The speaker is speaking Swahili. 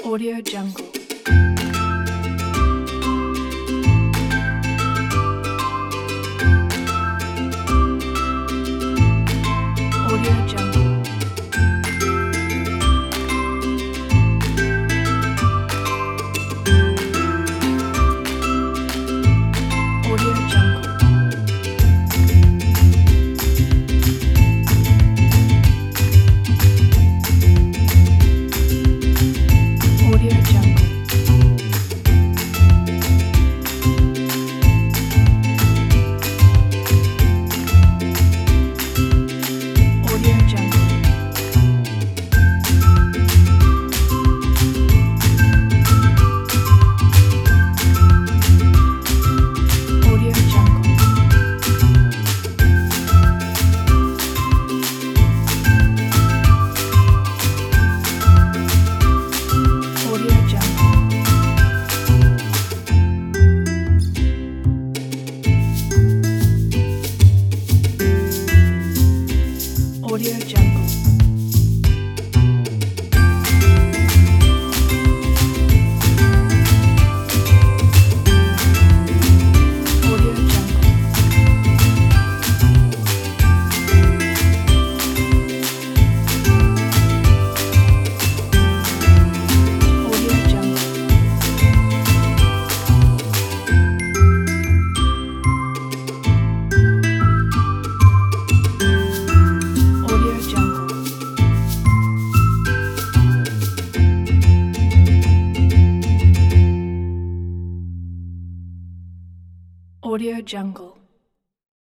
Audio Jungle. Audio Jungle. Audio Jungle. Audio Jungle. Audio Jungle. Audio Jungle. Audio Jungle. Audio Jungle. Audio Jungle. Audio Jungle. Audio Jungle. Audio Jungle.